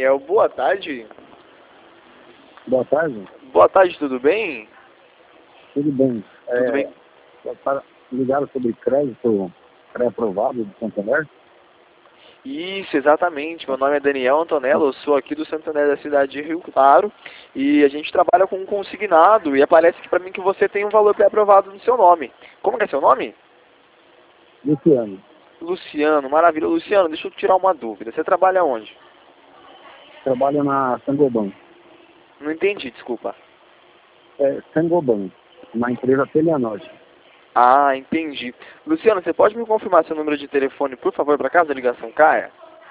Daniel, boa tarde. Boa tarde. Boa tarde, tudo bem? Tudo bem. Tudo bem? Ligaram sobre crédito pré-aprovado do Santander? Isso, exatamente. Meu nome é Daniel Antonello, eu sou aqui do Santander da cidade de Rio Claro e a gente trabalha com um consignado e aparece aqui para mim que você tem um valor pré-aprovado no seu nome. Como que é seu nome? Luciano. Luciano, maravilha. Luciano, deixa eu tirar uma dúvida. Você trabalha onde? Trabalha na Sangoban. Não entendi, desculpa. Sangoban, na empresa Telianorte. Ah, entendi. Luciano, você pode me confirmar seu número de telefone, por favor, para caso a ligação caia?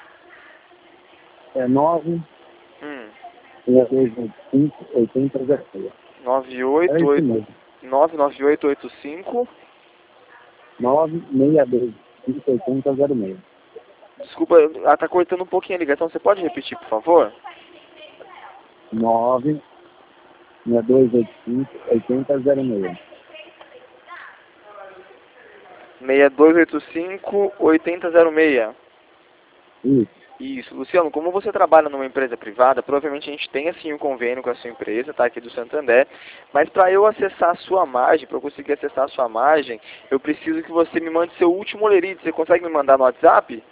É 9 Hum. 6285 8006. É isso 98 mesmo. 99885. 96285 8006. Desculpa, ela tá cortando um pouquinho a ligação. Você pode repetir, por favor? 96285 8006. 6285 8006. Isso. Isso. Luciano, como você trabalha numa empresa privada, provavelmente a gente tem assim um convênio com a sua empresa, tá, aqui do Santander, mas para eu acessar a sua margem, para eu conseguir acessar a sua margem, eu preciso que você me mande seu último olerite. Você consegue me mandar no WhatsApp?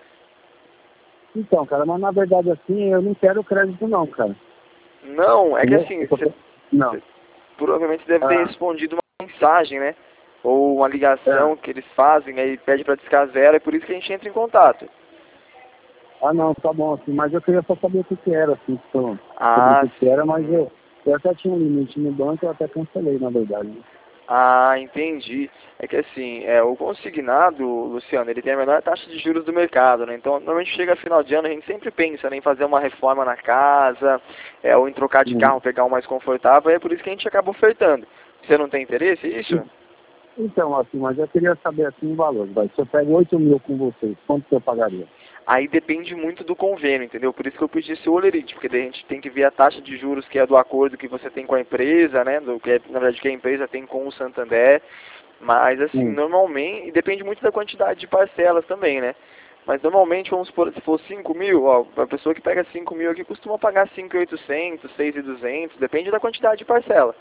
Então, cara, mas na verdade assim, eu não quero crédito não, cara. Não, é que assim, Não. provavelmente deve ter respondido uma mensagem, né? Ou uma ligação que eles fazem, aí pede para discar zero, é por isso que a gente entra em contato. Ah, não, tá bom, assim, mas eu queria só saber o que que era, assim, sobre Ah, o que era, mas eu até tinha um limite no banco, eu até cancelei, na verdade. ah, entendi. É que assim, o consignado, Luciano, ele tem a menor taxa de juros do mercado, né? Então, normalmente chega final de ano, a gente sempre pensa, né, em fazer uma reforma na casa, ou em trocar de carro, pegar um mais confortável, é por isso que a gente acaba ofertando. Você não tem interesse, é isso? Então, assim, mas eu queria saber, assim, o valor, vai. Se eu pego 8 mil com vocês, quanto que eu pagaria? Aí depende muito do convênio, entendeu? Por isso que eu pedi seu olerite, porque daí a gente tem que ver a taxa de juros que é do acordo que você tem com a empresa, né? Do que é, na verdade, que a empresa tem com o Santander. Mas, assim, normalmente, e depende muito da quantidade de parcelas também, né? Mas normalmente, vamos supor, se for 5 mil, ó, a pessoa que pega 5 mil aqui costuma pagar 5.800, 6.200, depende da quantidade de parcela.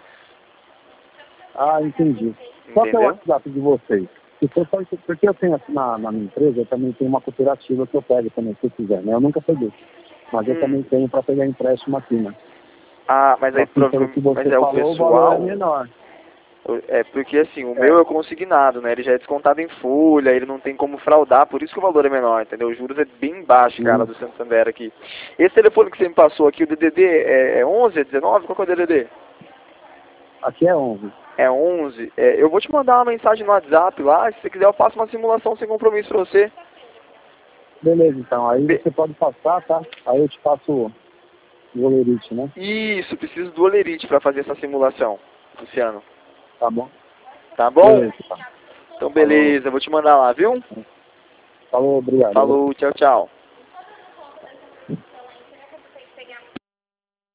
Ah, entendi. Qual que é o Entendeu? WhatsApp de vocês? Se for só isso, porque eu tenho assim na minha empresa, eu também tenho uma cooperativa que eu pego também, se eu quiser, né? Eu nunca peguei. Mas eu também tenho para pegar empréstimo aqui, né? Ah, mas aí Pelo que você o falou, o valor é menor. É porque assim, o meu é consignado, né? Ele já é descontado em folha, ele não tem como fraudar, por isso que o valor é menor, entendeu? Os juros é bem baixo, cara, do Santander aqui. Esse telefone que você me passou aqui, o DDD, é 11, é 19? Qual que é o DDD? Aqui é 11. É 11. Eu vou te mandar uma mensagem no WhatsApp lá, se você quiser eu faço uma simulação sem compromisso pra você. Beleza, então. Aí você pode passar, tá? Aí eu te passo o olerite, né? Isso, preciso do olerite pra fazer essa simulação, Luciano. Tá bom? Tá bom? Beleza, tá. Então beleza, vou te mandar lá, viu? Falou, obrigado. Falou, tchau, tchau.